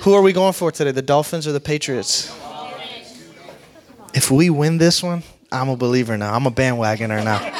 Who are we going for today, the Dolphins or the Patriots? If we win this one, I'm a believer now. I'm a bandwagoner now.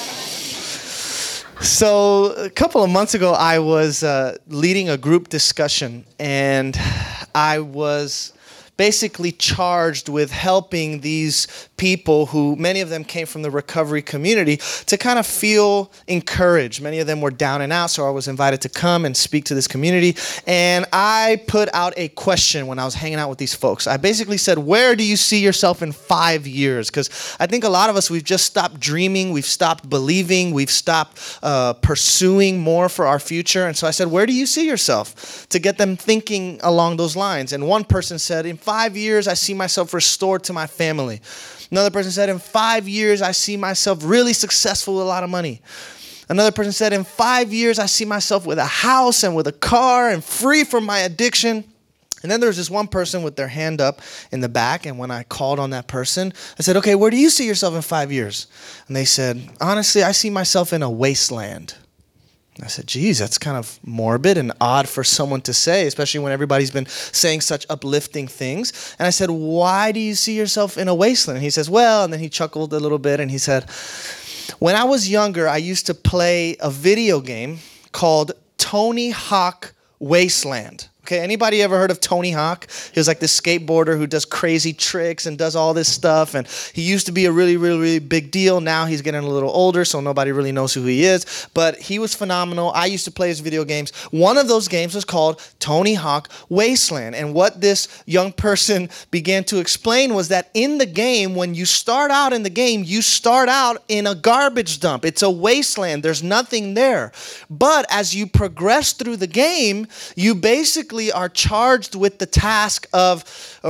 So a couple of months ago, I was leading a group discussion, and I was basically charged with helping these people who, many of them came from the recovery community, to kind of feel encouraged. Many of them were down and out, so I was invited to come and speak to this community. And I put out a question when I was hanging out with these folks. I basically said, where do you see yourself in 5 years? Because I think a lot of us, we've just stopped dreaming, we've stopped believing, we've stopped pursuing more for our future. And so I said, where do you see yourself? To get them thinking along those lines. And one person said, in 5 years, I see myself restored to my family. Another person said, in 5 years, I see myself really successful with a lot of money. Another person said, in 5 years, I see myself with a house and with a car and free from my addiction. And then there was this one person with their hand up in the back. And when I called on that person, I said, okay, where do you see yourself in 5 years? And they said, honestly, I see myself in a wasteland. I said, geez, that's kind of morbid and odd for someone to say, especially when everybody's been saying such uplifting things. And I said, why do you see yourself in a wasteland? And he says, well, and then he chuckled a little bit and he said, when I was younger, I used to play a video game called Tony Hawk Wasteland. Okay, anybody ever heard of Tony Hawk? He was like this skateboarder who does crazy tricks and does all this stuff. And he used to be a really, really, really big deal. Now he's getting a little older, so nobody really knows who he is. But he was phenomenal. I used to play his video games. One of those games was called Tony Hawk Wasteland. And what this young person began to explain was that in the game, when you start out in the game, you start out in a garbage dump. It's a wasteland. There's nothing there. But as you progress through the game, you basically are charged with the task of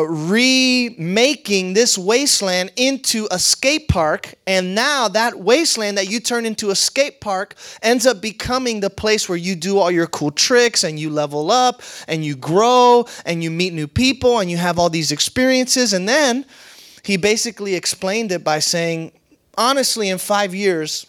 remaking this wasteland into a skate park. And now that wasteland that you turn into a skate park ends up becoming the place where you do all your cool tricks and you level up and you grow and you meet new people and you have all these experiences. And then he basically explained it by saying, honestly, in 5 years,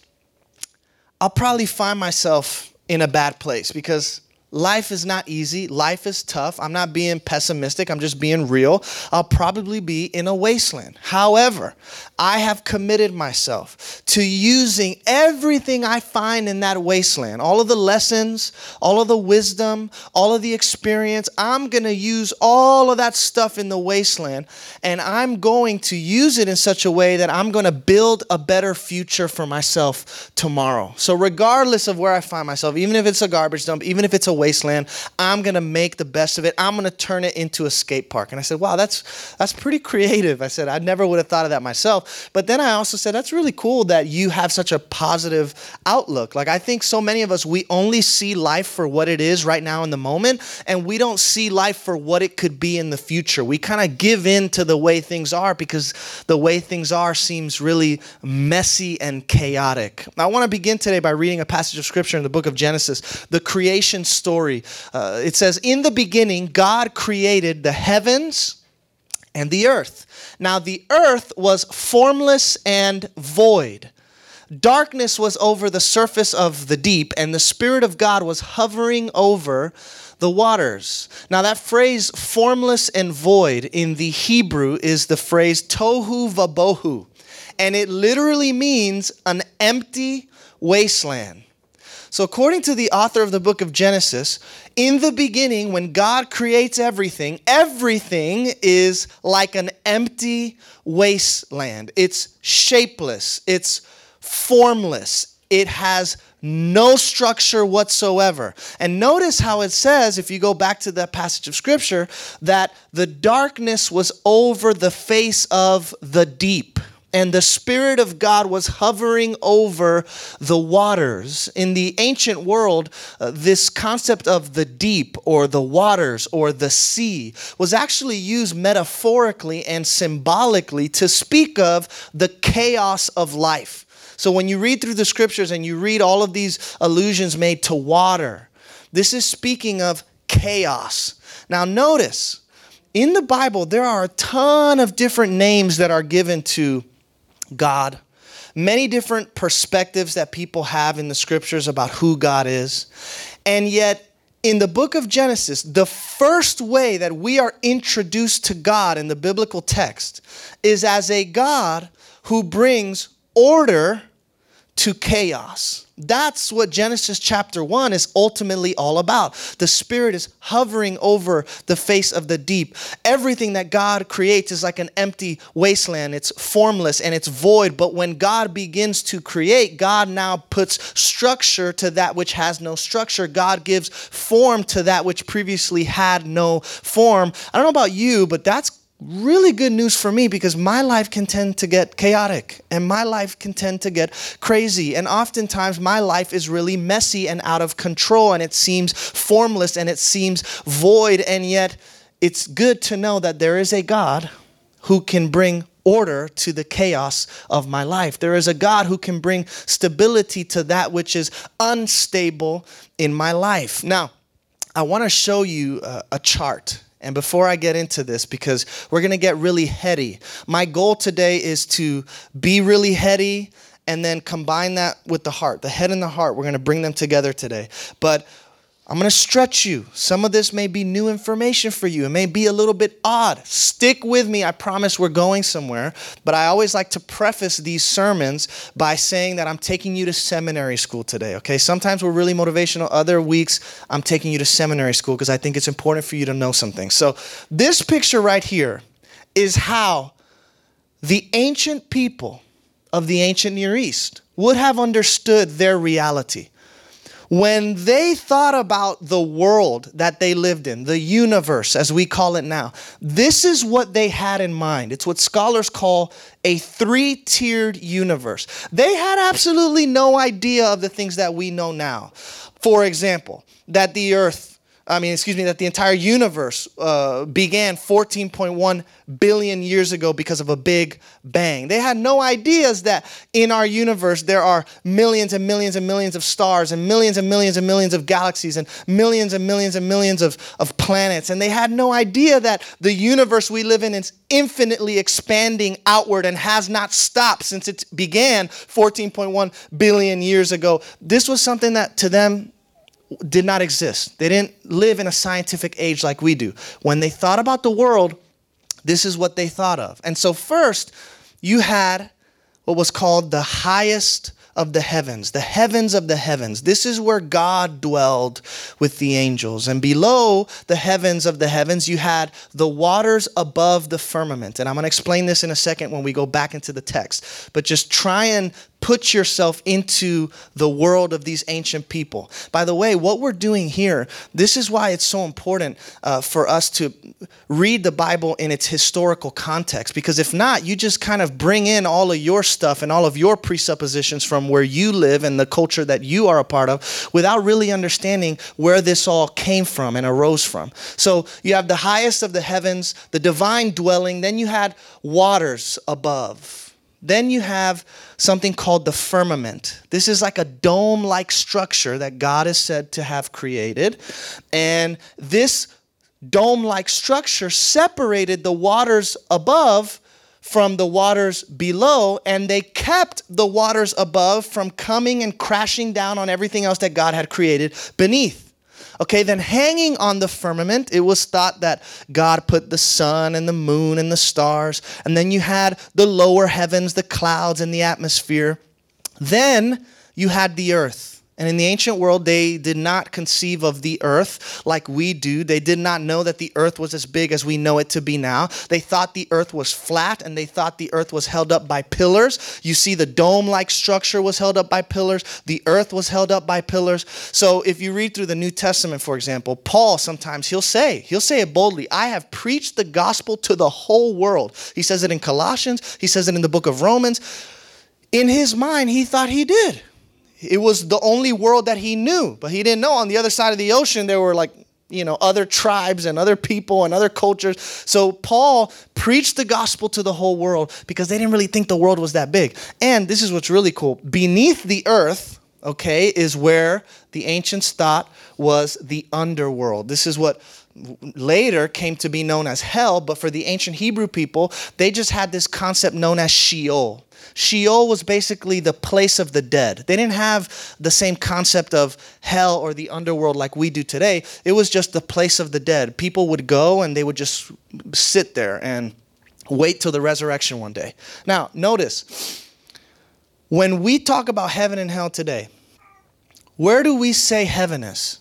I'll probably find myself in a bad place because life is not easy. Life is tough. I'm not being pessimistic. I'm just being real. I'll probably be in a wasteland. However, I have committed myself to using everything I find in that wasteland, all of the lessons, all of the wisdom, all of the experience. I'm going to use all of that stuff in the wasteland, and I'm going to use it in such a way that I'm going to build a better future for myself tomorrow. So regardless of where I find myself, even if it's a garbage dump, even if it's a wasteland, I'm going to make the best of it. I'm going to turn it into a skate park. And I said, wow, that's pretty creative. I said, I never would have thought of that myself. But then I also said, that's really cool that you have such a positive outlook. Like, I think so many of us, we only see life for what it is right now in the moment, and we don't see life for what it could be in the future. We kind of give in to the way things are because the way things are seems really messy and chaotic. I want to begin today by reading a passage of scripture in the book of Genesis, the creation story. It says, in the beginning, God created the heavens and the earth. Now the earth was formless and void. Darkness was over the surface of the deep, and the Spirit of God was hovering over the waters. Now that phrase, formless and void, in the Hebrew is the phrase tohu vabohu, and it literally means an empty wasteland. So according to the author of the book of Genesis, in the beginning, when God creates everything, everything is like an empty wasteland. It's shapeless. It's formless. It has no structure whatsoever. And notice how it says, if you go back to that passage of scripture, that the darkness was over the face of the deep. And the Spirit of God was hovering over the waters. In the ancient world, this concept of the deep or the waters or the sea was actually used metaphorically and symbolically to speak of the chaos of life. So when you read through the scriptures and you read all of these allusions made to water, this is speaking of chaos. Now notice, in the Bible, there are a ton of different names that are given to God, many different perspectives that people have in the scriptures about who God is. And yet in the book of Genesis, the first way that we are introduced to God in the biblical text is as a God who brings order to chaos. That's what Genesis chapter 1 is ultimately all about. The Spirit is hovering over the face of the deep. Everything that God creates is like an empty wasteland. It's formless and it's void. But when God begins to create, God now puts structure to that which has no structure. God gives form to that which previously had no form. I don't know about you, but that's really good news for me, because my life can tend to get chaotic and my life can tend to get crazy. And oftentimes my life is really messy and out of control, and it seems formless and it seems void. And yet it's good to know that there is a God who can bring order to the chaos of my life. There is a God who can bring stability to that which is unstable in my life. Now, I want to show you a chart. And before I get into this, because we're going to get really heady, my goal today is to be really heady and then combine that with the heart. The head and the heart, we're going to bring them together today. But I'm going to stretch you. Some of this may be new information for you. It may be a little bit odd. Stick with me. I promise we're going somewhere. But I always like to preface these sermons by saying that I'm taking you to seminary school today, okay? Sometimes we're really motivational. Other weeks, I'm taking you to seminary school because I think it's important for you to know something. So this picture right here is how the ancient people of the ancient Near East would have understood their reality. When they thought about the world that they lived in, the universe as we call it now, this is what they had in mind. It's what scholars call a three-tiered universe. They had absolutely no idea of the things that we know now. For example, that the entire universe began 14.1 billion years ago because of a big bang. They had no ideas that in our universe there are millions and millions and millions of stars and millions and millions and millions of galaxies and millions and millions and millions of planets. And they had no idea that the universe we live in is infinitely expanding outward and has not stopped since it began 14.1 billion years ago. This was something that to them did not exist. They didn't live in a scientific age like we do. When they thought about the world, this is what they thought of. And so first, you had what was called the highest of the heavens of the heavens. This is where God dwelled with the angels. And below the heavens of the heavens, you had the waters above the firmament. And I'm going to explain this in a second when we go back into the text. But just try and put yourself into the world of these ancient people. By the way, what we're doing here, this is why it's so important for us to read the Bible in its historical context. Because if not, you just kind of bring in all of your stuff and all of your presuppositions from where you live and the culture that you are a part of without really understanding where this all came from and arose from. So you have the highest of the heavens, the divine dwelling, then you had waters above. Then you have something called the firmament. This is like a dome-like structure that God is said to have created. And this dome-like structure separated the waters above from the waters below, and they kept the waters above from coming and crashing down on everything else that God had created beneath. Okay, then hanging on the firmament, it was thought that God put the sun and the moon and the stars, and then you had the lower heavens, the clouds and the atmosphere. Then you had the earth. And in the ancient world, they did not conceive of the earth like we do. They did not know that the earth was as big as we know it to be now. They thought the earth was flat, and they thought the earth was held up by pillars. You see, the dome-like structure was held up by pillars. The earth was held up by pillars. So if you read through the New Testament, for example, Paul sometimes he'll say it boldly, I have preached the gospel to the whole world. He says it in Colossians. He says it in the book of Romans. In his mind, he thought he did. It was the only world that he knew, but he didn't know on the other side of the ocean there were other tribes and other people and other cultures. So Paul preached the gospel to the whole world because they didn't really think the world was that big. And this is what's really cool. Beneath the earth, okay, is where the ancients thought was the underworld. This is what later came to be known as hell, but for the ancient Hebrew people, they just had this concept known as Sheol. Sheol was basically the place of the dead. They didn't have the same concept of hell or the underworld like we do today. It was just the place of the dead. People would go and they would just sit there and wait till the resurrection one day. Now, notice, when we talk about heaven and hell today, where do we say heaven is?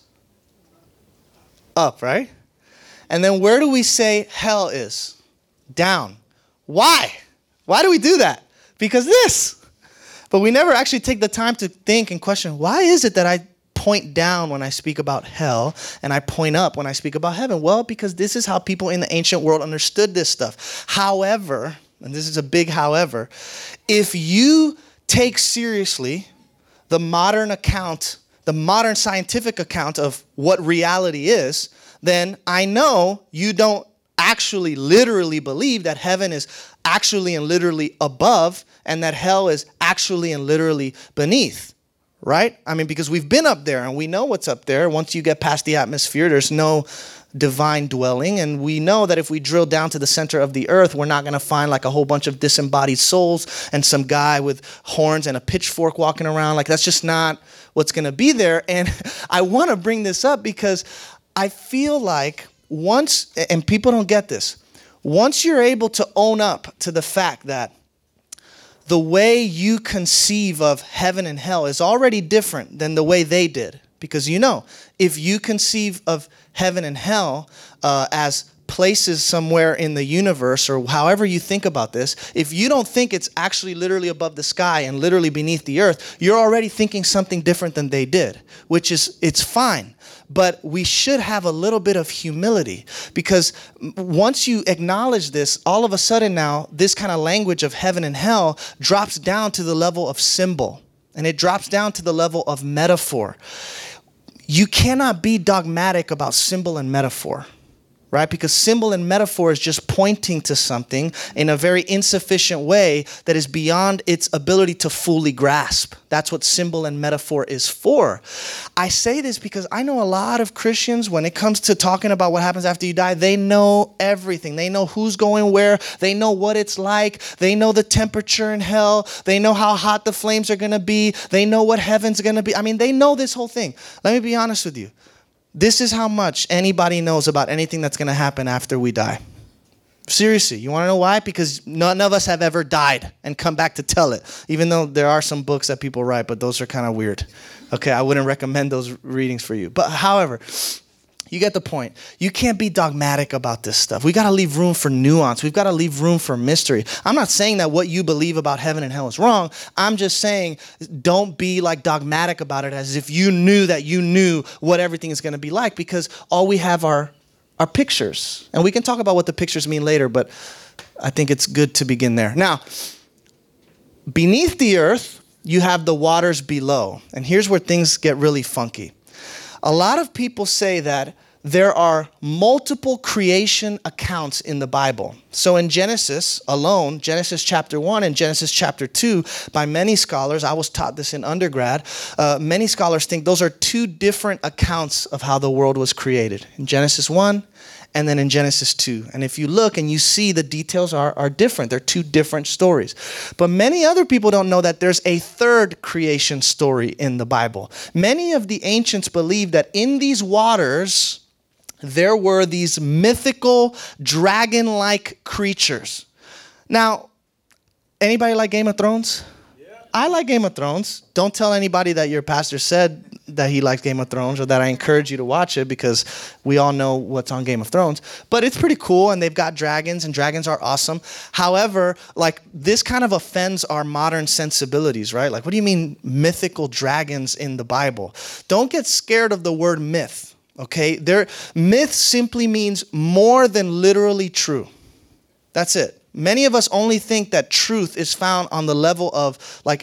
Up, right? And then where do we say hell is? Down. Why? Why do we do that? Because this. But we never actually take the time to think and question, why is it that I point down when I speak about hell and I point up when I speak about heaven? Well, because this is how people in the ancient world understood this stuff. However, and this is a big however, if you take seriously the modern account, the modern scientific account of what reality is, then I know you don't actually literally believe that heaven is actually and literally above and that hell is actually and literally beneath, right? I mean, because we've been up there and we know what's up there. Once you get past the atmosphere, there's no divine dwelling. And we know that if we drill down to the center of the earth, we're not going to find like a whole bunch of disembodied souls and some guy with horns and a pitchfork walking around. Like, that's just not what's going to be there. And I want to bring this up because I feel like once, and people don't get this, once you're able to own up to the fact that the way you conceive of heaven and hell is already different than the way they did. Because if you conceive of heaven and hell as places somewhere in the universe, or however you think about this, if you don't think it's actually literally above the sky and literally beneath the earth, you're already thinking something different than they did, which is, it's fine. But we should have a little bit of humility, because once you acknowledge this, all of a sudden now, this kind of language of heaven and hell drops down to the level of symbol, and it drops down to the level of metaphor. You cannot be dogmatic about symbol and metaphor, right? Because symbol and metaphor is just pointing to something in a very insufficient way that is beyond its ability to fully grasp. That's what symbol and metaphor is for. I say this because I know a lot of Christians, when it comes to talking about what happens after you die, they know everything. They know who's going where. They know what it's like. They know the temperature in hell. They know how hot the flames are going to be. They know what heaven's going to be. I mean, they know this whole thing. Let me be honest with you. This is how much anybody knows about anything that's going to happen after we die. Seriously, you want to know why? Because none of us have ever died and come back to tell it, even though there are some books that people write, but those are kind of weird. Okay, I wouldn't recommend those readings for you. But however, you get the point. You can't be dogmatic about this stuff. We got to leave room for nuance. We've got to leave room for mystery. I'm not saying that what you believe about heaven and hell is wrong. I'm just saying don't be like dogmatic about it as if you knew that you knew what everything is going to be like, because all we have are pictures. And we can talk about what the pictures mean later, but I think it's good to begin there. Now, beneath the earth, you have the waters below. And here's where things get really funky. A lot of people say that there are multiple creation accounts in the Bible. So in Genesis alone, Genesis chapter 1 and Genesis chapter 2, by many scholars, I was taught this in undergrad, many scholars think those are two different accounts of how the world was created. In Genesis 1 and then in Genesis 2. And if you look and you see, the details are different. They're two different stories. But many other people don't know that there's a third creation story in the Bible. Many of the ancients believed that in these waters, there were these mythical dragon-like creatures. Now, anybody like Game of Thrones? Yeah. I like Game of Thrones. Don't tell anybody that your pastor said that he likes Game of Thrones or that I encourage you to watch it, because we all know what's on Game of Thrones. But it's pretty cool, and they've got dragons, and dragons are awesome. However, like, this kind of offends our modern sensibilities, right? Like, what do you mean mythical dragons in the Bible? Don't get scared of the word myth, okay? Myth simply means more than literally true. That's it. Many of us only think that truth is found on the level of like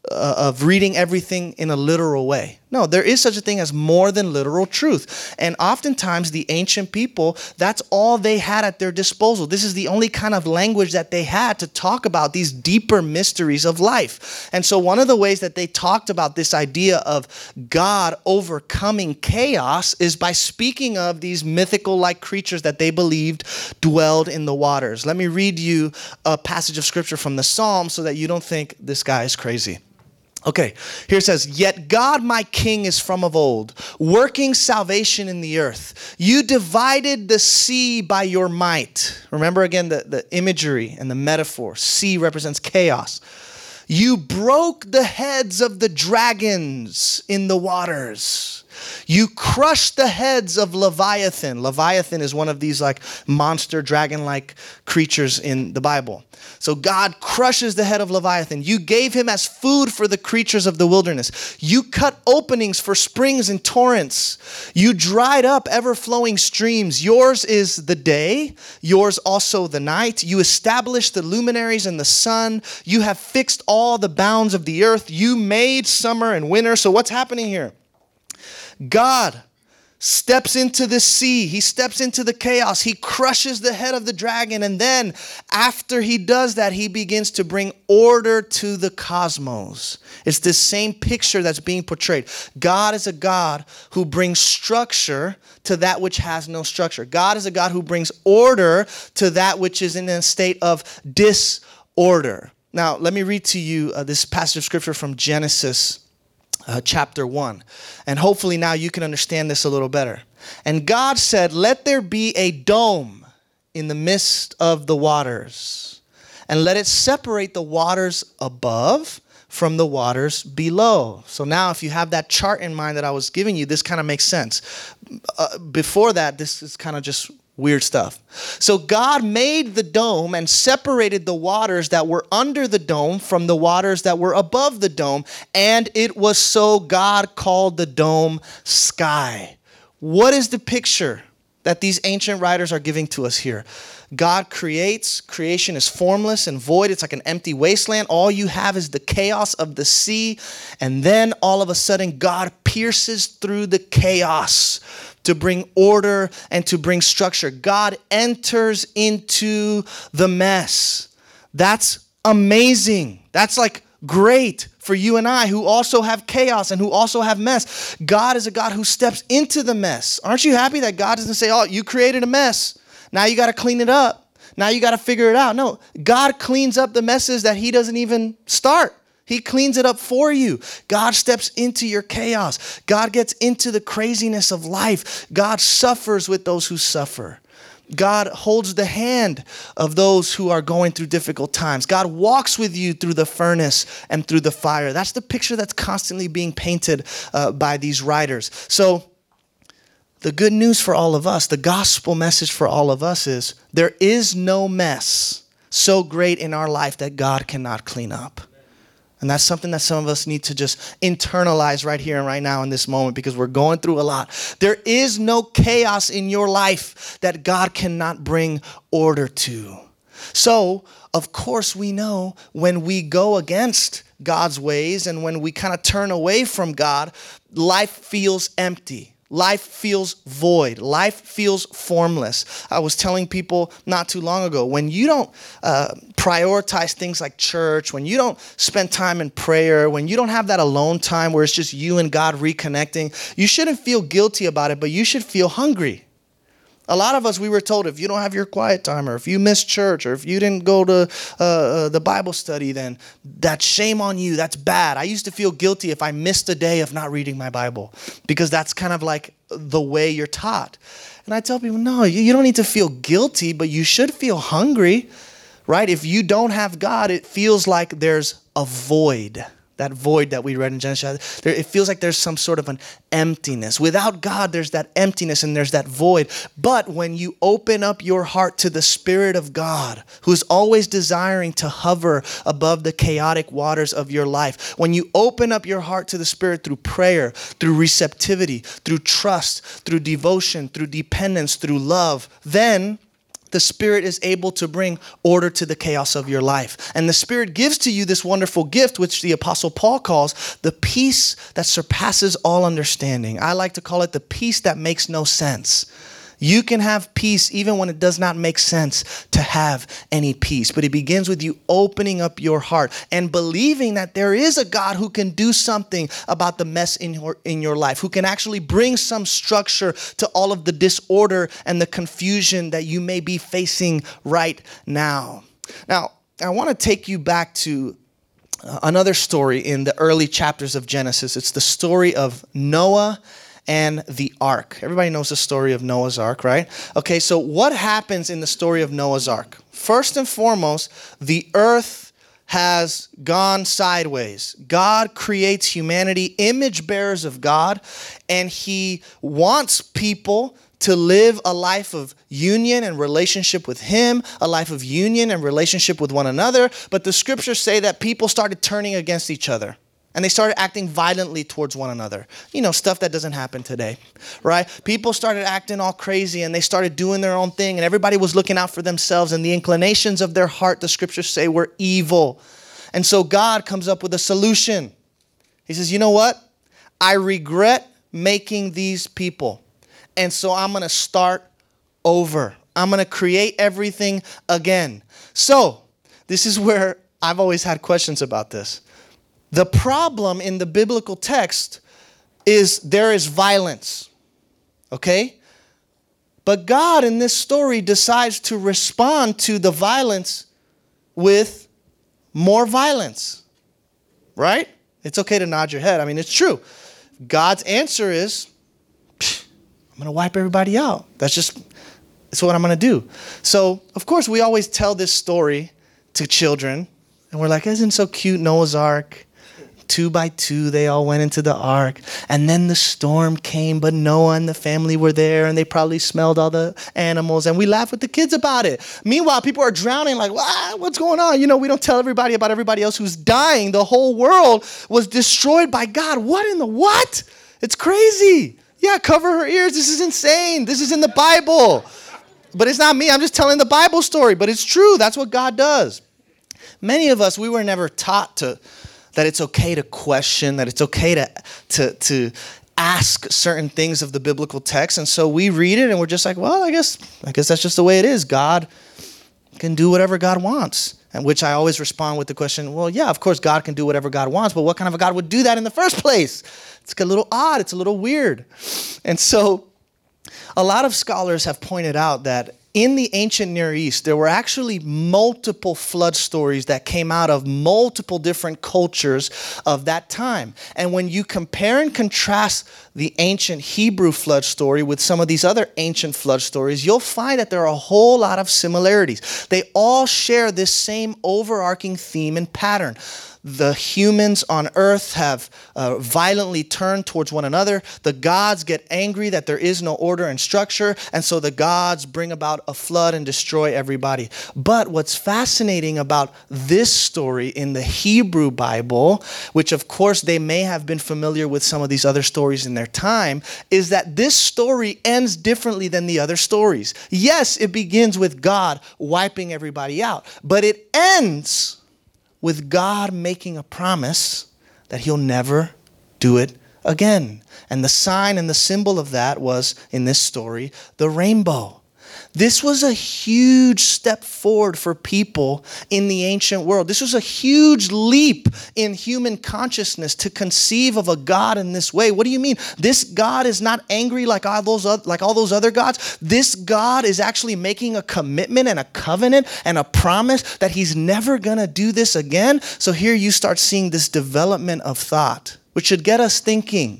of reading everything in a literal way. No, there is such a thing as more than literal truth. And oftentimes the ancient people, that's all they had at their disposal. This is the only kind of language that they had to talk about these deeper mysteries of life. And so one of the ways that they talked about this idea of God overcoming chaos is by speaking of these mythical-like creatures that they believed dwelled in the waters. Let me read you a passage of scripture from the Psalms so that you don't think this guy is crazy. Okay, here it says, "Yet God my King is from of old, working salvation in the earth. You divided the sea by your might." Remember again the imagery and the metaphor. Sea represents chaos. "You broke the heads of the dragons in the waters. You crushed the heads of Leviathan." Leviathan is one of these like monster dragon-like creatures in the Bible. So God crushes the head of Leviathan. "You gave him as food for the creatures of the wilderness. You cut openings for springs and torrents. You dried up ever-flowing streams. Yours is the day, yours also the night. You established the luminaries and the sun. You have fixed all the bounds of the earth. You made summer and winter." So what's happening here? God steps into the sea. He steps into the chaos. He crushes the head of the dragon. And then after he does that, he begins to bring order to the cosmos. It's this same picture that's being portrayed. God is a God who brings structure to that which has no structure. God is a God who brings order to that which is in a state of disorder. Now, let me read to you this passage of scripture from Genesis chapter 1. And hopefully now you can understand this a little better. "And God said, let there be a dome in the midst of the waters, and let it separate the waters above from the waters below." So now if you have that chart in mind that I was giving you, this kind of makes sense. Before that, this is kind of just weird stuff. So God made the dome and separated the waters that were under the dome from the waters that were above the dome. And it was so. God called the dome sky. What is the picture that these ancient writers are giving to us here? God creates. Creation is formless and void. It's like an empty wasteland. All you have is the chaos of the sea. And then all of a sudden, God pierces through the chaos to bring order and to bring structure. God enters into the mess. That's amazing. That's like great for you and I who also have chaos and who also have mess. God is a God who steps into the mess. Aren't you happy that God doesn't say, "Oh, you created a mess. Now you got to clean it up. Now you got to figure it out." No, God cleans up the messes that he doesn't even start. He cleans it up for you. God steps into your chaos. God gets into the craziness of life. God suffers with those who suffer. God holds the hand of those who are going through difficult times. God walks with you through the furnace and through the fire. That's the picture that's constantly being painted by these writers. So the good news for all of us, the gospel message for all of us is there is no mess so great in our life that God cannot clean up. And that's something that some of us need to just internalize right here and right now in this moment because we're going through a lot. There is no chaos in your life that God cannot bring order to. So, of course, we know when we go against God's ways and when we kind of turn away from God, life feels empty. Life feels void. Life feels formless. I was telling people not too long ago, when you don't prioritize things like church, when you don't spend time in prayer, when you don't have that alone time where it's just you and God reconnecting, you shouldn't feel guilty about it, but you should feel hungry. A lot of us, we were told if you don't have your quiet time or if you miss church or if you didn't go to the Bible study, then that's shame on you. That's bad. I used to feel guilty if I missed a day of not reading my Bible because that's kind of like the way you're taught. And I tell people, no, you don't need to feel guilty, but you should feel hungry, right? If you don't have God, it feels like there's a void. That void that we read in Genesis, it feels like there's some sort of an emptiness. Without God, there's that emptiness and there's that void. But when you open up your heart to the Spirit of God, who's always desiring to hover above the chaotic waters of your life, when you open up your heart to the Spirit through prayer, through receptivity, through trust, through devotion, through dependence, through love, then the Spirit is able to bring order to the chaos of your life. And the Spirit gives to you this wonderful gift, which the Apostle Paul calls the peace that surpasses all understanding. I like to call it the peace that makes no sense. You can have peace even when it does not make sense to have any peace. But it begins with you opening up your heart and believing that there is a God who can do something about the mess in your life, who can actually bring some structure to all of the disorder and the confusion that you may be facing right now. Now, I want to take you back to another story in the early chapters of Genesis. It's the story of Noah and the ark. Everybody knows the story of Noah's ark, right? Okay, so what happens in the story of Noah's ark? First and foremost, the earth has gone sideways. God creates humanity, image bearers of God, and he wants people to live a life of union and relationship with him, a life of union and relationship with one another. But the scriptures say that people started turning against each other. And they started acting violently towards one another. You know, stuff that doesn't happen today, right? People started acting all crazy and they started doing their own thing and everybody was looking out for themselves and the inclinations of their heart, the scriptures say, were evil. And so God comes up with a solution. He says, you know what? I regret making these people. And so I'm going to start over. I'm going to create everything again. So this is where I've always had questions about this. The problem in the biblical text is there is violence, okay? But God in this story decides to respond to the violence with more violence, right? It's okay to nod your head. I mean, it's true. God's answer is, I'm going to wipe everybody out. It's what I'm going to do. So, of course, we always tell this story to children, and we're like, isn't it so cute, Noah's Ark? 2 by 2, they all went into the ark. And then the storm came, but Noah and the family were there, and they probably smelled all the animals. And we laugh with the kids about it. Meanwhile, people are drowning like, what's going on? You know, we don't tell everybody about everybody else who's dying. The whole world was destroyed by God. What in the what? It's crazy. Yeah, cover her ears. This is insane. This is in the Bible. But it's not me. I'm just telling the Bible story. But it's true. That's what God does. Many of us, we were never taught that it's okay to question, that it's okay to ask certain things of the biblical text. And so we read it and we're just like, well, I guess that's just the way it is. God can do whatever God wants. And which I always respond with the question, well, yeah, of course God can do whatever God wants, but what kind of a God would do that in the first place? It's a little odd. It's a little weird. And so a lot of scholars have pointed out that in the ancient Near East, there were actually multiple flood stories that came out of multiple different cultures of that time. And when you compare and contrast the ancient Hebrew flood story with some of these other ancient flood stories, you'll find that there are a whole lot of similarities. They all share this same overarching theme and pattern. The humans on earth have violently turned towards one another. The gods get angry that there is no order and structure, and so the gods bring about a flood and destroy everybody. But what's fascinating about this story in the Hebrew Bible, which of course they may have been familiar with some of these other stories in their time, is that this story ends differently than the other stories. Yes, it begins with God wiping everybody out, but it ends with God making a promise that he'll never do it again. And the sign and the symbol of that was, in this story, the rainbow. This was a huge step forward for people in the ancient world. This was a huge leap in human consciousness to conceive of a God in this way. What do you mean? This God is not angry like all those other gods. This God is actually making a commitment and a covenant and a promise that he's never going to do this again. So here you start seeing this development of thought, which should get us thinking.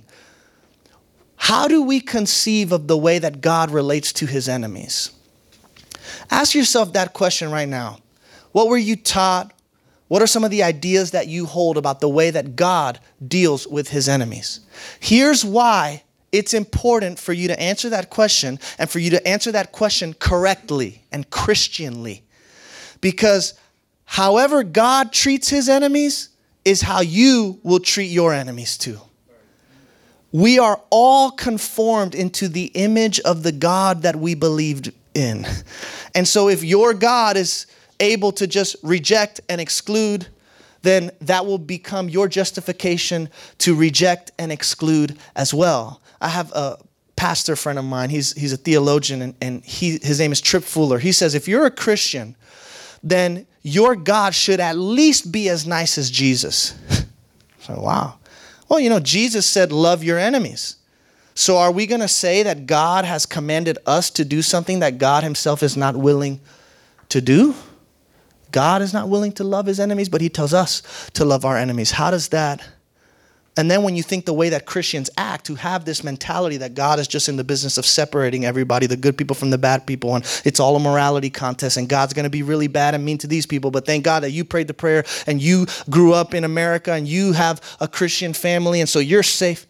How do we conceive of the way that God relates to his enemies? Ask yourself that question right now. What were you taught? What are some of the ideas that you hold about the way that God deals with his enemies? Here's why it's important for you to answer that question and for you to answer that question correctly and Christianly. Because however God treats his enemies is how you will treat your enemies too. We are all conformed into the image of the God that we believed in. And so if your God is able to just reject and exclude, then that will become your justification to reject and exclude as well. I have a pastor friend of mine. He's a theologian, and his name is Tripp Fuller. He says, if you're a Christian, then your God should at least be as nice as Jesus. So, wow. Well, Jesus said, love your enemies. So are we going to say that God has commanded us to do something that God himself is not willing to do? God is not willing to love his enemies, but he tells us to love our enemies. How does that? And then when you think the way that Christians act, who have this mentality that God is just in the business of separating everybody, the good people from the bad people, and it's all a morality contest, and God's going to be really bad and mean to these people, but thank God that you prayed the prayer and you grew up in America and you have a Christian family, and so you're safe.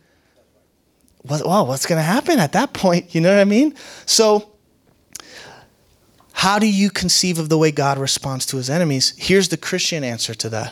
Well, what's going to happen at that point? You know what I mean? So how do you conceive of the way God responds to his enemies? Here's the Christian answer to that.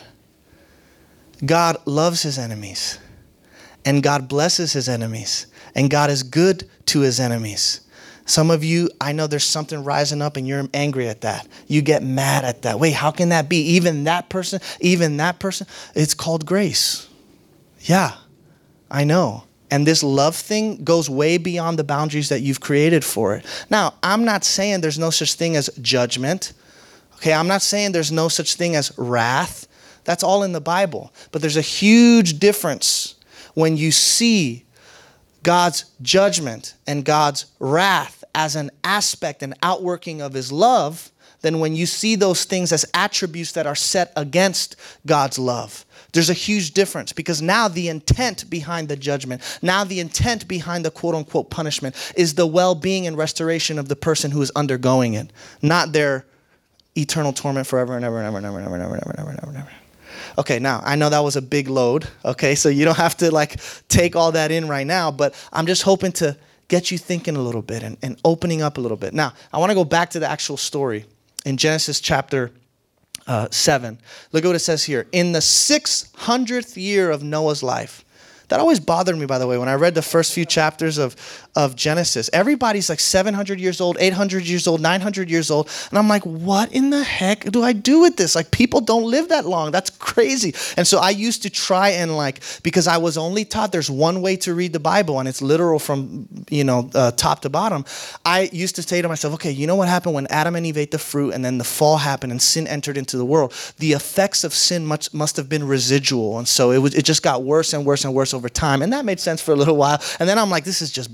God loves his enemies, and God blesses his enemies, and God is good to his enemies. Some of you, I know there's something rising up and you're angry at that. You get mad at that. Wait, how can that be? Even that person? It's called grace. Yeah, I know. And this love thing goes way beyond the boundaries that you've created for it. Now, I'm not saying there's no such thing as judgment. Okay, I'm not saying there's no such thing as wrath. That's all in the Bible. But there's a huge difference when you see God's judgment and God's wrath as an aspect and outworking of his love than when you see those things as attributes that are set against God's love. There's a huge difference, because now the intent behind the judgment, now the intent behind the quote-unquote punishment is the well-being and restoration of the person who is undergoing it, not their eternal torment forever and ever and ever and ever and ever and ever and ever and ever and ever and ever. Okay, now, I know that was a big load, okay? So you don't have to take all that in right now, but I'm just hoping to get you thinking a little bit and opening up a little bit. Now, I want to go back to the actual story in Genesis chapter 7. Look at what it says here. In the 600th year of Noah's life. That always bothered me, by the way, when I read the first few chapters of Genesis. Everybody's 700 years old, 800 years old, 900 years old. And I'm like, what in the heck do I do with this? People don't live that long. That's crazy. And so I used to try and because I was only taught there's one way to read the Bible, and it's literal from, top to bottom. I used to say to myself, okay, you know what happened when Adam and Eve ate the fruit and then the fall happened and sin entered into the world? The effects of sin must have been residual. And so it just got worse and worse and worse over time. And that made sense for a little while. And then I'm like, this is just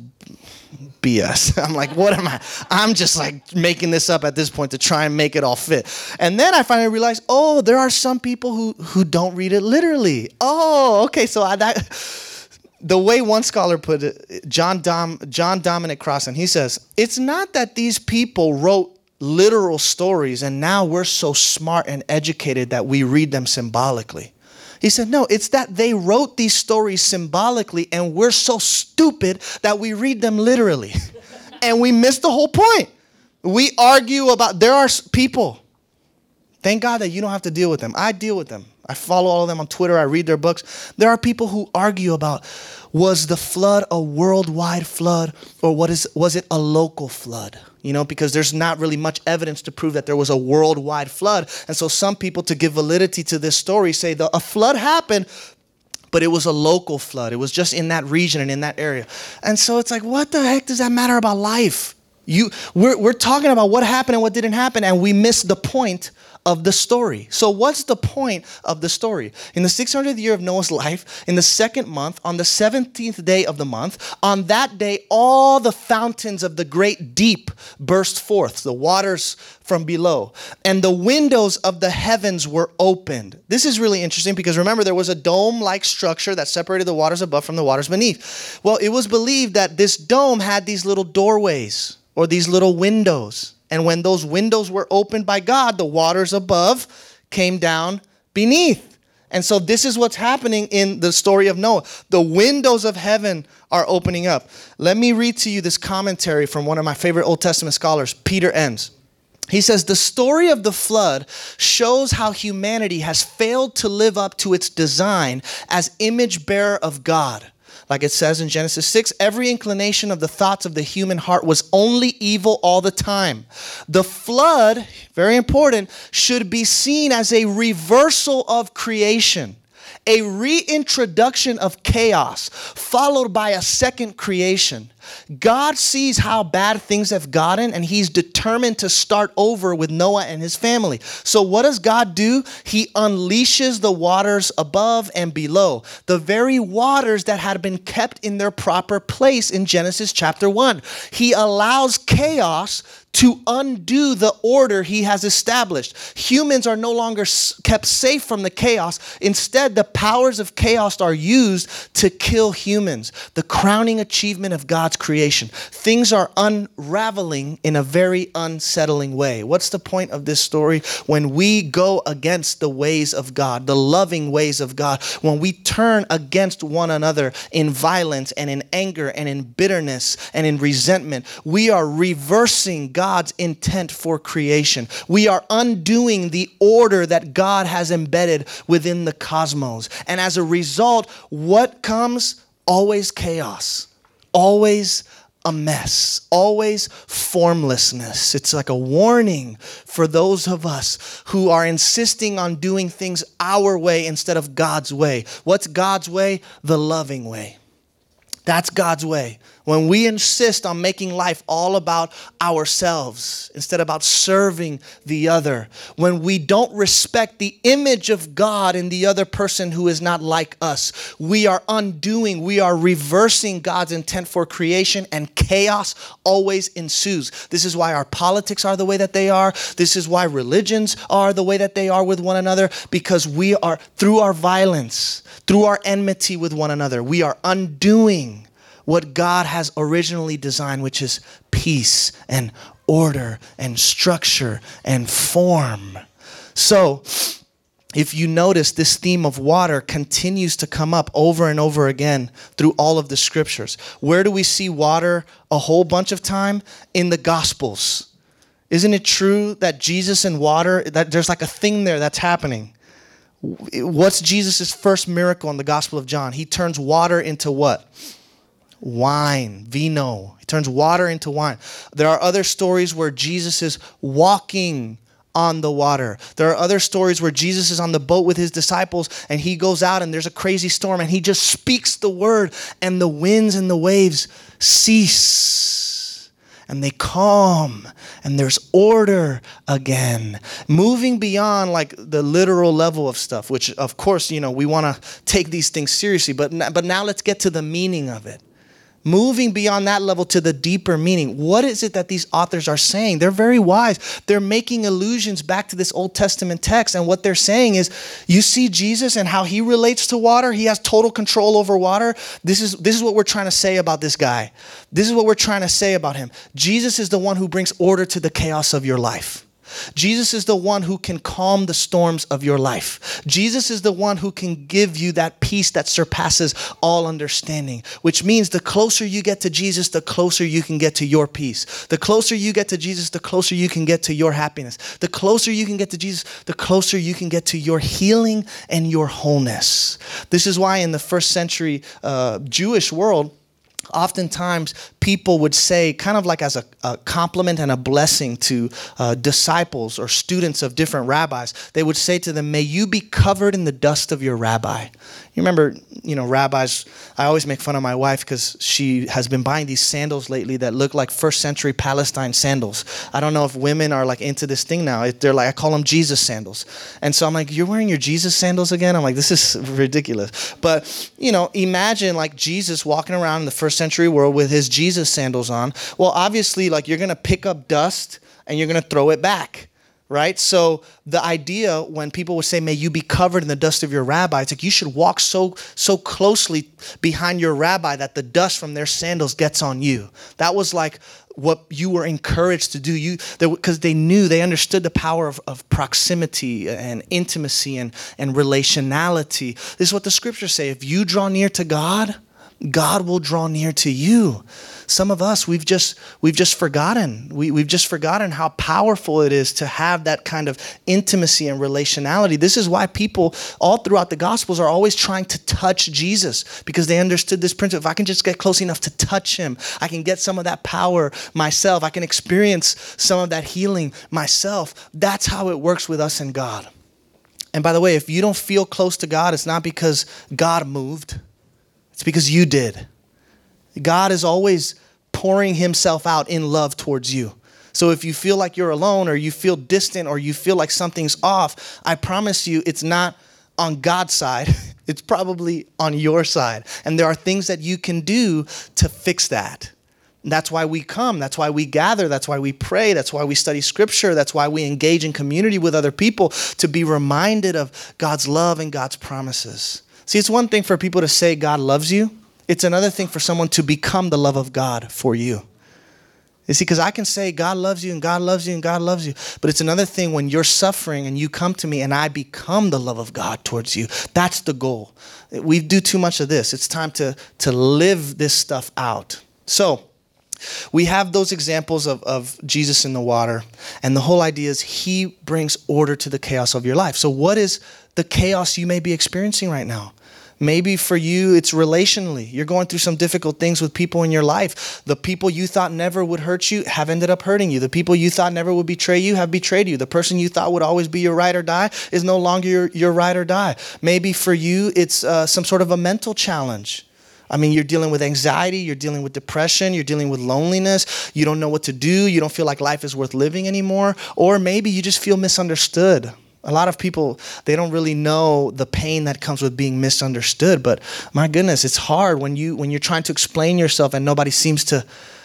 BS. I'm like, what am I? I'm just making this up at this point to try and make it all fit. And then I finally realized, there are some people who don't read it literally. Oh, okay. So the way one scholar put it, John Dominic Crossan, he says, it's not that these people wrote literal stories and now we're so smart and educated that we read them symbolically. He said, no, it's that they wrote these stories symbolically and we're so stupid that we read them literally. And we miss the whole point. We argue about, there are people, thank God that you don't have to deal with them. I deal with them. I follow all of them on Twitter. I read their books. There are people who argue about, was the flood a worldwide flood or was it a local flood? Because there's not really much evidence to prove that there was a worldwide flood. And so some people, to give validity to this story, say a flood happened, but it was a local flood. It was just in that region and in that area. And so it's what the heck does that matter about life? We're talking about what happened and what didn't happen, and we miss the point of the story. So what's the point of the story? In the 600th year of Noah's life, in the second month, on the 17th day of the month, on that day, all the fountains of the great deep burst forth, the waters from below, and the windows of the heavens were opened. This is really interesting because remember, there was a dome-like structure that separated the waters above from the waters beneath. Well, it was believed that this dome had these little doorways or these little windows. And when those windows were opened by God, the waters above came down beneath. And so this is what's happening in the story of Noah. The windows of heaven are opening up. Let me read to you this commentary from one of my favorite Old Testament scholars, Peter Enns. He says, the story of the flood shows how humanity has failed to live up to its design as image bearer of God. Like it says in Genesis 6, every inclination of the thoughts of the human heart was only evil all the time. The flood, very important, should be seen as a reversal of creation, a reintroduction of chaos, followed by a second creation. God sees how bad things have gotten, and he's determined to start over with Noah and his family. So what does God do? He unleashes the waters above and below, the very waters that had been kept in their proper place in Genesis chapter 1. He allows chaos to undo the order he has established. Humans are no longer kept safe from the chaos. Instead, the powers of chaos are used to kill humans. The crowning achievement of God's creation. Things are unraveling in a very unsettling way. What's the point of this story? When we go against the ways of God, the loving ways of God, when we turn against one another in violence and in anger and in bitterness and in resentment, we are reversing God's intent for creation. We are undoing the order that God has embedded within the cosmos. And as a result, what comes? Always chaos. Always a mess, always formlessness. It's like a warning for those of us who are insisting on doing things our way instead of God's way. What's God's way? The loving way. That's God's way. When we insist on making life all about ourselves instead of about serving the other, when we don't respect the image of God in the other person who is not like us, we are undoing, we are reversing God's intent for creation, and chaos always ensues. This is why our politics are the way that they are. This is why religions are the way that they are with one another, because we are, through our violence, through our enmity with one another, we are undoing what God has originally designed, which is peace and order and structure and form. So, if you notice, this theme of water continues to come up over and over again through all of the scriptures. Where do we see water a whole bunch of time? In the Gospels. Isn't it true that Jesus and water, that there's like a thing there that's happening? What's Jesus' first miracle in the Gospel of John? He turns water into what? Wine, vino. He turns water into wine. There are other stories where Jesus is walking on the water. There are other stories where Jesus is on the boat with his disciples and he goes out and there's a crazy storm and he just speaks the word and the winds and the waves cease and they calm and there's order again. Moving beyond like the literal level of stuff, which of course, we want to take these things seriously, but now let's get to the meaning of it. Moving beyond that level to the deeper meaning. What is it that these authors are saying? They're very wise. They're making allusions back to this Old Testament text. And what they're saying is, you see Jesus and how he relates to water. He has total control over water. This is what we're trying to say about this guy. This is what we're trying to say about him. Jesus is the one who brings order to the chaos of your life. Jesus is the one who can calm the storms of your life. Jesus is the one who can give you that peace that surpasses all understanding, which means the closer you get to Jesus, the closer you can get to your peace. The closer you get to Jesus, the closer you can get to your happiness. The closer you can get to Jesus, the closer you can get to your healing and your wholeness. This is why in the first century Jewish world, oftentimes people would say, kind of like as a compliment and a blessing to disciples or students of different rabbis, they would say to them, may you be covered in the dust of your rabbi. You remember, rabbis, I always make fun of my wife because she has been buying these sandals lately that look like first century Palestine sandals. I don't know if women are like into this thing now. They're like, I call them Jesus sandals. And so I'm like, you're wearing your Jesus sandals again? I'm like, this is ridiculous. But, imagine like Jesus walking around in the first century world with his Jesus sandals on. Well, obviously, like you're going to pick up dust and you're going to throw it back. Right? So the idea when people would say, may you be covered in the dust of your rabbi, it's like you should walk so closely behind your rabbi that the dust from their sandals gets on you. That was like what you were encouraged to do. Because they understood the power of proximity and intimacy and relationality. This is what the scriptures say. If you draw near to God, God will draw near to you. Some of us, we've just forgotten. We've just forgotten how powerful it is to have that kind of intimacy and relationality. This is why people all throughout the Gospels are always trying to touch Jesus, because they understood this principle. If I can just get close enough to touch him, I can get some of that power myself. I can experience some of that healing myself. That's how it works with us and God. And by the way, if you don't feel close to God, it's not because God moved. It's because you did. God is always pouring himself out in love towards you. So if you feel like you're alone, or you feel distant, or you feel like something's off, I promise you it's not on God's side. It's probably on your side. And there are things that you can do to fix that. That's why we come. That's why we gather. That's why we pray. That's why we study scripture. That's why we engage in community with other people, to be reminded of God's love and God's promises. See, it's one thing for people to say God loves you. It's another thing for someone to become the love of God for you. You see, because I can say God loves you and God loves you and God loves you. But it's another thing when you're suffering and you come to me and I become the love of God towards you. That's the goal. We do too much of this. It's time to live this stuff out. So we have those examples of Jesus in the water. And the whole idea is he brings order to the chaos of your life. So what is the chaos you may be experiencing right now? Maybe for you, it's relationally. You're going through some difficult things with people in your life. The people you thought never would hurt you have ended up hurting you. The people you thought never would betray you have betrayed you. The person you thought would always be your ride or die is no longer your ride or die. Maybe for you, it's some sort of a mental challenge. I mean, you're dealing with anxiety, you're dealing with depression, you're dealing with loneliness, you don't know what to do, you don't feel like life is worth living anymore, or maybe you just feel misunderstood. A lot of people, they don't really know the pain that comes with being misunderstood, but my goodness, it's hard when you're trying to explain yourself and nobody seems to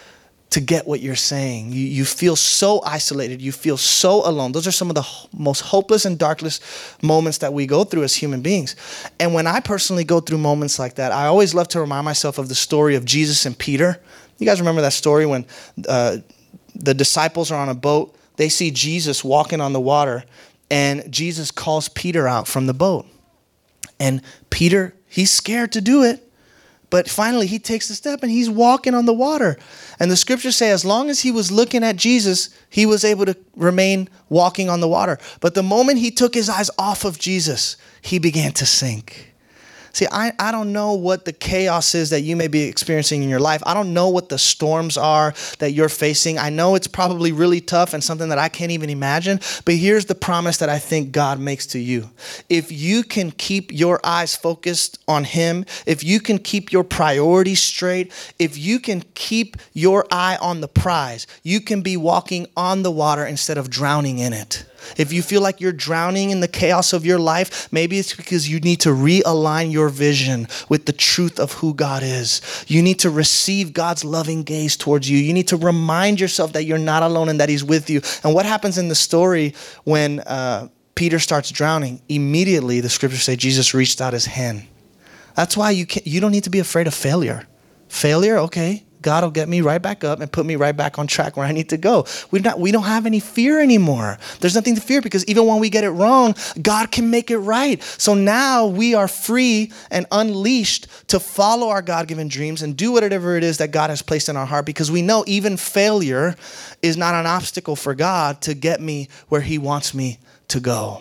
get what you're saying. You feel so isolated, you feel so alone. Those are some of the most hopeless and darkest moments that we go through as human beings. And when I personally go through moments like that, I always love to remind myself of the story of Jesus and Peter. You guys remember that story when the disciples are on a boat, they see Jesus walking on the water, and Jesus calls Peter out from the boat. And Peter, he's scared to do it. But finally, he takes the step and he's walking on the water. And the scriptures say as long as he was looking at Jesus, he was able to remain walking on the water. But the moment he took his eyes off of Jesus, he began to sink. See, I don't know what the chaos is that you may be experiencing in your life. I don't know what the storms are that you're facing. I know it's probably really tough and something that I can't even imagine. But here's the promise that I think God makes to you. If you can keep your eyes focused on him, if you can keep your priorities straight, if you can keep your eye on the prize, you can be walking on the water instead of drowning in it. If you feel like you're drowning in the chaos of your life, maybe it's because you need to realign your vision with the truth of who God is. You need to receive God's loving gaze towards you. You need to remind yourself that you're not alone and that he's with you. And what happens in the story when Peter starts drowning? Immediately, the scriptures say Jesus reached out his hand. That's why you don't need to be afraid of failure. Failure, okay. God will get me right back up and put me right back on track where I need to go. We don't have any fear anymore. There's nothing to fear because even when we get it wrong, God can make it right. So now we are free and unleashed to follow our God-given dreams and do whatever it is that God has placed in our heart, because we know even failure is not an obstacle for God to get me where he wants me to go.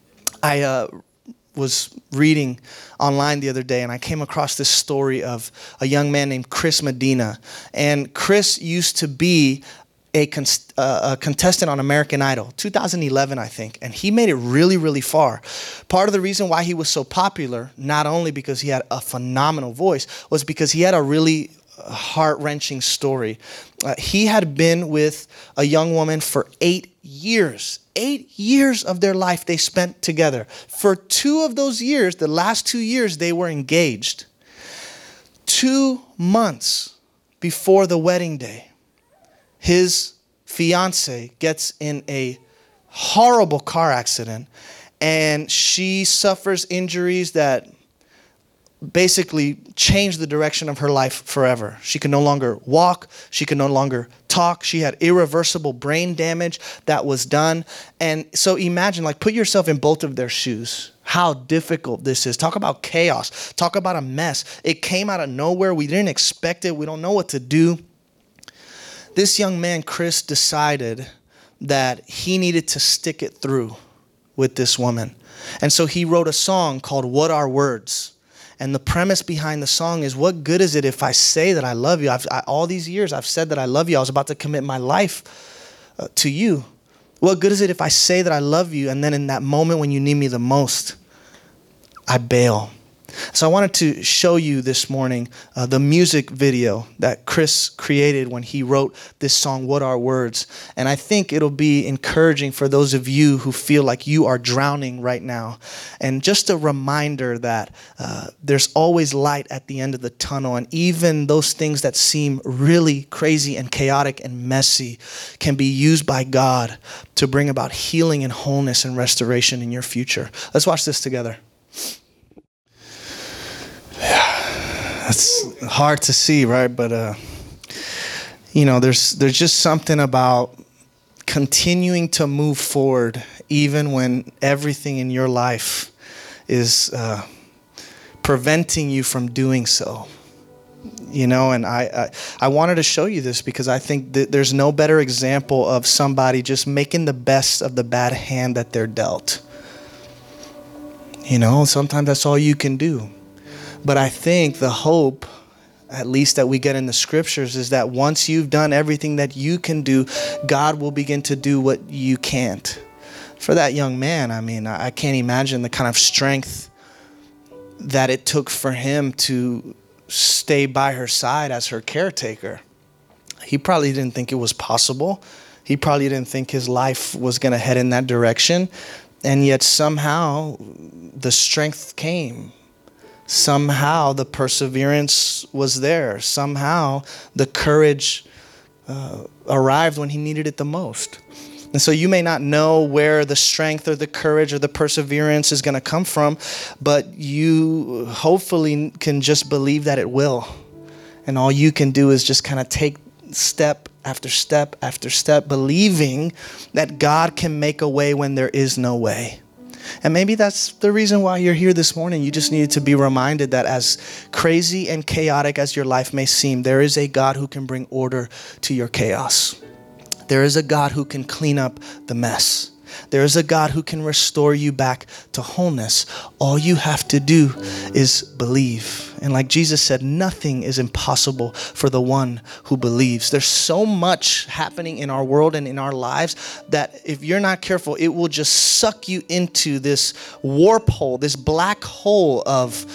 I was reading online the other day and I came across this story of a young man named Chris Medina. And Chris used to be a contestant on American Idol, 2011, I think. And he made it really, really far. Part of the reason why he was so popular, not only because he had a phenomenal voice, was because he had a really heart-wrenching story. He had been with a young woman for 8 years. 8 years of their life they spent together. For 2 of those years, the last 2 years, they were engaged. 2 months before the wedding day, his fiance gets in a horrible car accident, and she suffers injuries that basically changed the direction of her life forever. She could no longer walk. She could no longer talk. She had irreversible brain damage that was done. And so imagine, put yourself in both of their shoes. how difficult this is. Talk about chaos. Talk about a mess. It came out of nowhere. We didn't expect it. We don't know what to do. This young man, Chris, decided that he needed to stick it through with this woman. And so he wrote a song called What Are Words? And the premise behind the song is, what good is it if I say that I love you? All these years I've said that I love you. I was about to commit my life to you. What good is it if I say that I love you, and then in that moment when you need me the most, I bail? So I wanted to show you this morning the music video that Chris created when he wrote this song, What Are Words? And I think it'll be encouraging for those of you who feel like you are drowning right now. And just a reminder that there's always light at the end of the tunnel. And even those things that seem really crazy and chaotic and messy can be used by God to bring about healing and wholeness and restoration in your future. Let's watch this together. That's hard to see, right? But, there's just something about continuing to move forward even when everything in your life is preventing you from doing so. And I wanted to show you this because I think that there's no better example of somebody just making the best of the bad hand that they're dealt. Sometimes that's all you can do. But I think the hope, at least that we get in the scriptures, is that once you've done everything that you can do, God will begin to do what you can't. For that young man, I can't imagine the kind of strength that it took for him to stay by her side as her caretaker. He probably didn't think it was possible. He probably didn't think his life was going to head in that direction. And yet somehow the strength came. Somehow the perseverance was there. Somehow the courage arrived when he needed it the most. And so you may not know where the strength or the courage or the perseverance is going to come from, but you hopefully can just believe that it will. And all you can do is just kind of take step after step after step, believing that God can make a way when there is no way. And maybe that's the reason why you're here this morning. You just needed to be reminded that as crazy and chaotic as your life may seem, there is a God who can bring order to your chaos. There is a God who can clean up the mess. There is a God who can restore you back to wholeness. All you have to do is believe. And like Jesus said, nothing is impossible for the one who believes. There's so much happening in our world and in our lives that if you're not careful, it will just suck you into this warp hole, this black hole of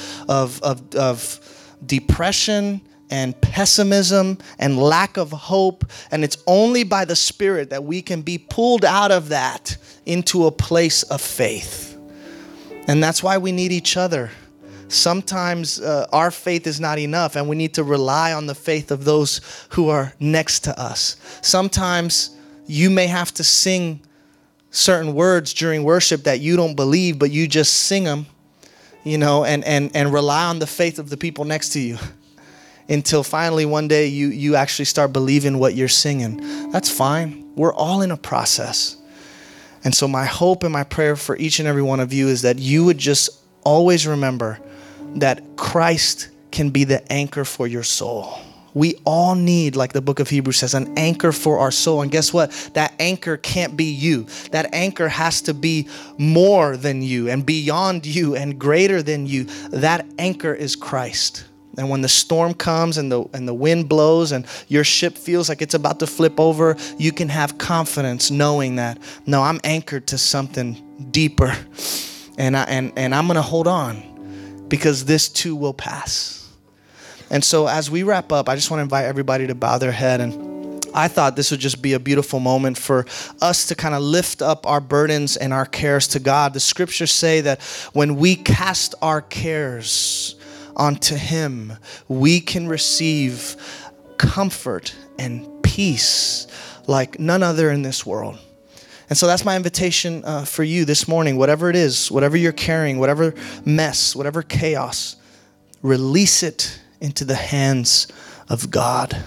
depression and pessimism and lack of hope. And it's only by the Spirit that we can be pulled out of that into a place of faith. And that's why we need each other. Sometimes our faith is not enough, and we need to rely on the faith of those who are next to us. Sometimes you may have to sing certain words during worship that you don't believe, but you just sing them, and rely on the faith of the people next to you. Until finally one day you actually start believing what you're singing. That's fine. We're all in a process. And so my hope and my prayer for each and every one of you is that you would just always remember that Christ can be the anchor for your soul. We all need, like the book of Hebrews says, an anchor for our soul. And guess what? That anchor can't be you. That anchor has to be more than you and beyond you and greater than you. That anchor is Christ. And when the storm comes and the wind blows and your ship feels like it's about to flip over, you can have confidence knowing that, no, I'm anchored to something deeper. And I'm going to hold on because this too will pass. And so as we wrap up, I just want to invite everybody to bow their head. And I thought this would just be a beautiful moment for us to kind of lift up our burdens and our cares to God. The scriptures say that when we cast our cares onto Him, we can receive comfort and peace like none other in this world. And so that's my invitation for you this morning. Whatever it is, whatever you're carrying, whatever mess, whatever chaos, release it into the hands of God.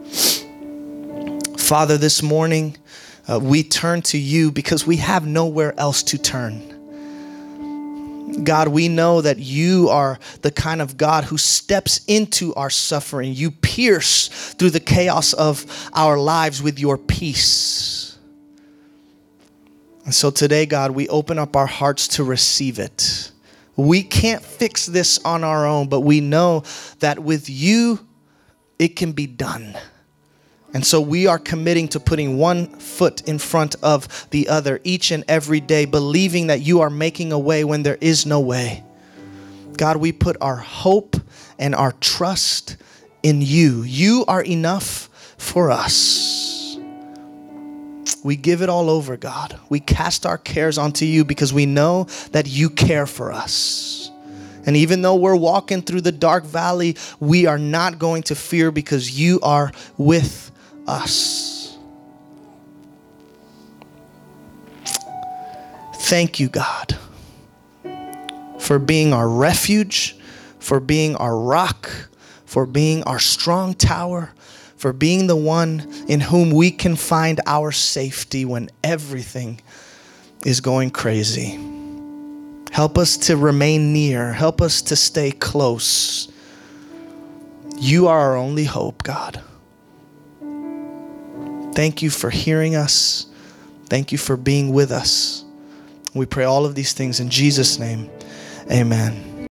Father, this morning we turn to you because we have nowhere else to turn. God, we know that you are the kind of God who steps into our suffering. You pierce through the chaos of our lives with your peace. And so today, God, we open up our hearts to receive it. We can't fix this on our own, but we know that with you, it can be done. And so we are committing to putting one foot in front of the other each and every day, believing that you are making a way when there is no way. God, we put our hope and our trust in you. You are enough for us. We give it all over, God. We cast our cares onto you because we know that you care for us. And even though we're walking through the dark valley, we are not going to fear because you are with us. Thank you, God, for being our refuge, for being our rock, for being our strong tower, for being the one in whom we can find our safety when everything is going crazy. Help us to remain near. Help us to stay close. You are our only hope, God. Thank you for hearing us. Thank you for being with us. We pray all of these things in Jesus' name. Amen.